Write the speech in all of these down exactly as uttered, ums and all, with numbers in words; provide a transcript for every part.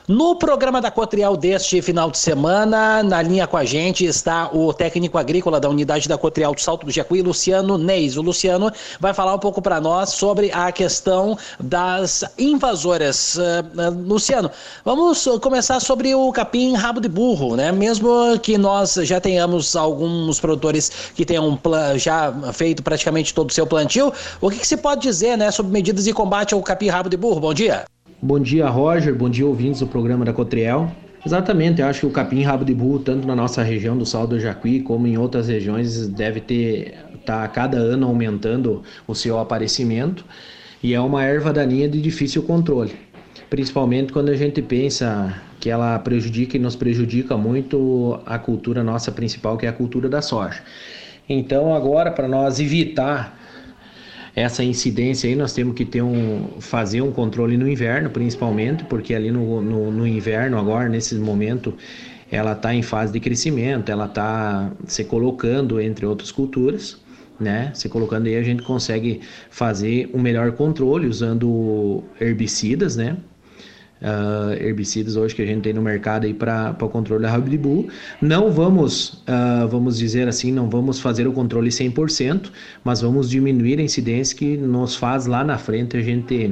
No programa da Cotriel deste final de semana, na linha com a gente está o técnico agrícola da unidade da Cotriel do Salto do Jacuí, Luciano Neis. O Luciano vai falar um pouco para nós sobre a questão das invasoras. Uh, uh, Luciano, vamos começar sobre o capim rabo de burro, né? Mesmo que nós já tenhamos alguns produtores que tenham já feito praticamente todo o seu plantio, o que, que se pode dizer, né, sobre medidas de combate ao capim rabo de burro? Bom dia. Bom dia, Roger. Bom dia, ouvintes do programa da Cotriel. Exatamente, eu acho que o capim rabo de burro, tanto na nossa região do Salto do Jacuí, como em outras regiões, deve ter, tá a cada ano aumentando o seu aparecimento, e é uma erva daninha de difícil controle, principalmente quando a gente pensa que ela prejudica e nos prejudica muito a cultura nossa principal, que é a cultura da soja. Então agora, para nós evitar essa incidência aí, nós temos que ter um, fazer um controle no inverno, principalmente, porque ali no, no, no inverno, agora, nesse momento, ela está em fase de crescimento, ela está se colocando entre outras culturas, né? Se colocando aí, a gente consegue fazer um melhor controle usando herbicidas, né? Uh, herbicidas hoje que a gente tem no mercado aí para o controle da rabo de burro. Não vamos, uh, vamos dizer assim, não vamos fazer o controle cem por cento, mas vamos diminuir a incidência que nos faz lá na frente a gente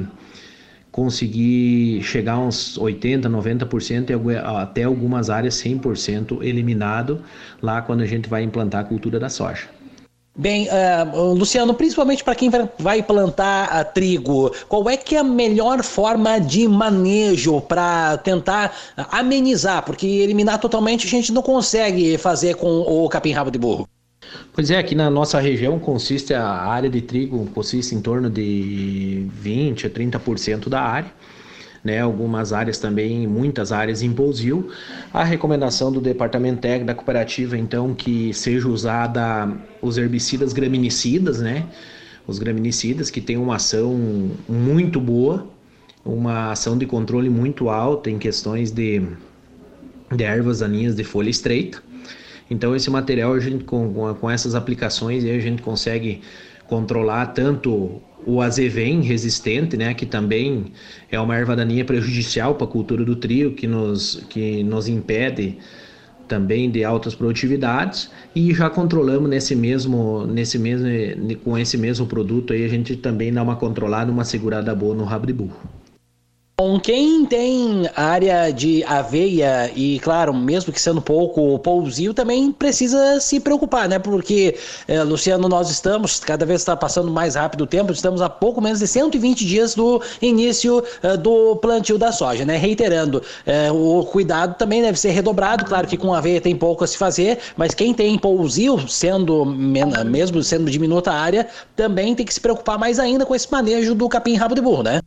conseguir chegar a uns oitenta por cento, noventa por cento e até algumas áreas cem por cento eliminado lá quando a gente vai implantar a cultura da soja. Bem, uh, Luciano, principalmente para quem vai plantar uh, trigo, qual é que é a melhor forma de manejo para tentar uh, amenizar? Porque eliminar totalmente a gente não consegue fazer com o capim rabo de burro. Pois é, aqui na nossa região consiste a área de trigo, consiste em torno de vinte a trinta por cento da área. Né, algumas áreas também, muitas áreas em pousio. A recomendação do departamento técnico da cooperativa, então, que seja usada os herbicidas graminicidas, né, os graminicidas que têm uma ação muito boa, uma ação de controle muito alta em questões de, de ervas daninhas de folha estreita. Então esse material, a gente, com, com essas aplicações, a gente consegue controlar tanto o azevém resistente, né, que também é uma erva daninha prejudicial para a cultura do trigo, que nos, que nos impede também de altas produtividades, e já controlamos nesse mesmo, nesse mesmo, com esse mesmo produto aí, a gente também dá uma controlada, uma segurada boa no rabo de burro. Bom, quem tem área de aveia e, claro, mesmo que sendo pouco pousio, também precisa se preocupar, né? Porque, eh, Luciano, nós estamos, cada vez está passando mais rápido o tempo, estamos a pouco menos de cento e vinte dias do início eh, do plantio da soja, né? Reiterando, eh, o cuidado também deve ser redobrado, claro que com aveia tem pouco a se fazer, mas quem tem pousio, sendo, mesmo sendo diminuta a área, também tem que se preocupar mais ainda com esse manejo do capim rabo de burro, né?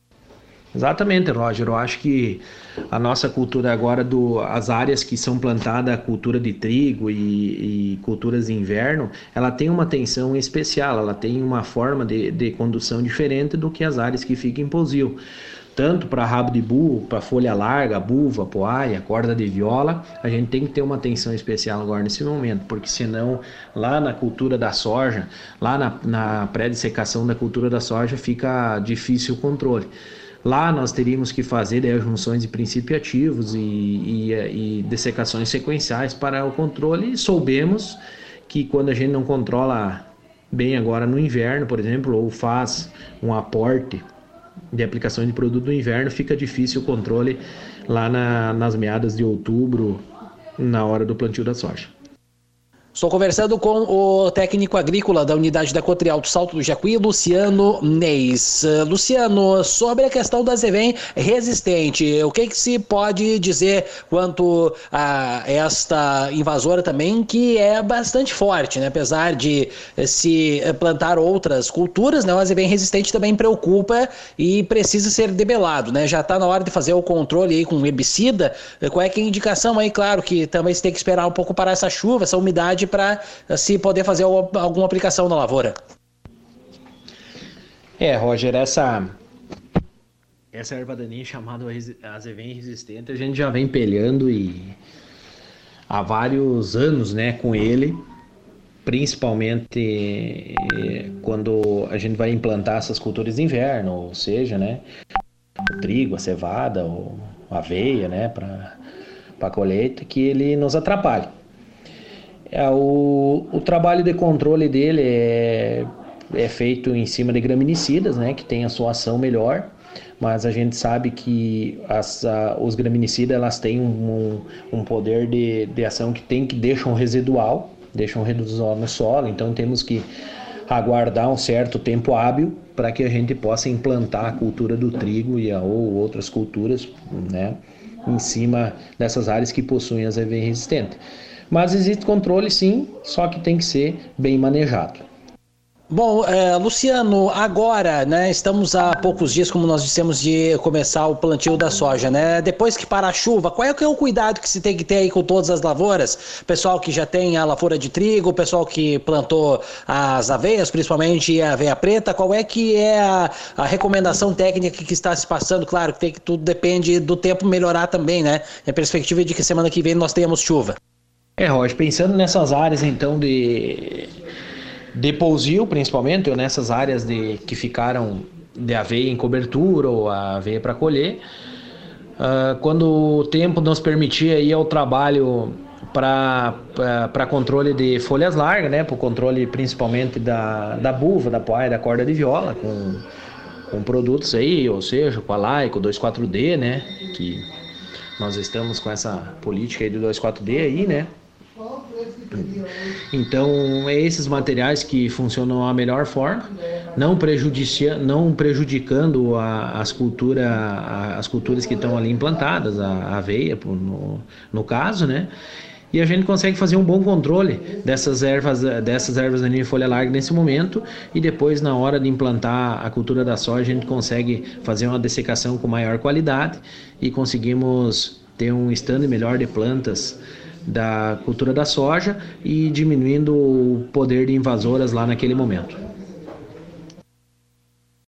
Exatamente, Roger. Eu acho que a nossa cultura agora, do, as áreas que são plantadas, a cultura de trigo e, e culturas de inverno, ela tem uma atenção especial, ela tem uma forma de, de condução diferente do que as áreas que ficam em pousio. Tanto para rabo de burro, para folha larga, buva, poaia, corda de viola, a gente tem que ter uma atenção especial agora nesse momento, porque senão lá na cultura da soja, lá na, na pré-dessecação da cultura da soja, fica difícil o controle. Lá nós teríamos que fazer daí, as junções de princípio ativos e, e, e dessecações sequenciais para o controle, e soubemos que quando a gente não controla bem agora no inverno, por exemplo, ou faz um aporte de aplicação de produto no inverno, fica difícil o controle lá na, nas meadas de outubro, na hora do plantio da soja. Estou conversando com o técnico agrícola da unidade da Cotriel do Salto do Jacuí, Luciano Neis. Uh, Luciano, sobre a questão da azevém resistente, o que, que se pode dizer quanto a esta invasora também, que é bastante forte, né? Apesar de se plantar outras culturas, né? O azevém resistente também preocupa e precisa ser debelado, né? Já está na hora de fazer o controle aí com herbicida. Qual é que é a indicação aí? Claro que também se tem que esperar um pouco para essa chuva, essa umidade, para se poder fazer alguma aplicação na lavoura. É, Roger, essa essa erva daninha chamada azevém resistente, a gente já vem pelhando e há vários anos, né, com ele, principalmente quando a gente vai implantar essas culturas de inverno, ou seja, né, o trigo, a cevada, o aveia, né, para a colheita, que ele nos atrapalhe. É, o, o trabalho de controle dele é, é feito em cima de graminicidas, né, que tem a sua ação melhor, mas a gente sabe que as, a, os graminicidas elas têm um, um, um poder de, de ação que tem que deixam residual, deixam residual no solo, então temos que aguardar um certo tempo hábil para que a gente possa implantar a cultura do trigo e a, ou outras culturas, né, em cima dessas áreas que possuem as aveia resistentes. Mas existe controle sim, só que tem que ser bem manejado. Bom, é, Luciano, agora, né, estamos há poucos dias, como nós dissemos, de começar o plantio da soja, né? Depois que para a chuva, qual é, que é o cuidado que se tem que ter aí com todas as lavouras? Pessoal que já tem a lavoura de trigo, pessoal que plantou as aveias, principalmente a aveia preta, qual é que é a, a recomendação técnica que está se passando? Claro que, tem que tudo depende do tempo melhorar também, né? Na perspectiva de que semana que vem nós tenhamos chuva. É, Roger, pensando nessas áreas então de... de pousio, principalmente, ou nessas áreas de, que ficaram de aveia em cobertura ou a aveia para colher. Uh, quando o tempo nos permitir ir ao trabalho para controle de folhas largas, né, para o controle principalmente da, da buva, da poaia, da corda de viola, com, com produtos aí, ou seja, com a Laico, dois quatro D, né, que nós estamos com essa política aí do dois quatro D aí, né. Então, é esses materiais que funcionam a melhor forma, não, prejudicia, não prejudicando a, as, cultura, a, as culturas que estão ali implantadas, a, a aveia, no, no caso, né? E a gente consegue fazer um bom controle dessas ervas, dessas ervas daninhas de folha larga nesse momento, e depois, na hora de implantar a cultura da soja, a gente consegue fazer uma dessecação com maior qualidade e conseguimos ter um stand melhor de plantas da cultura da soja e diminuindo o poder de invasoras lá naquele momento.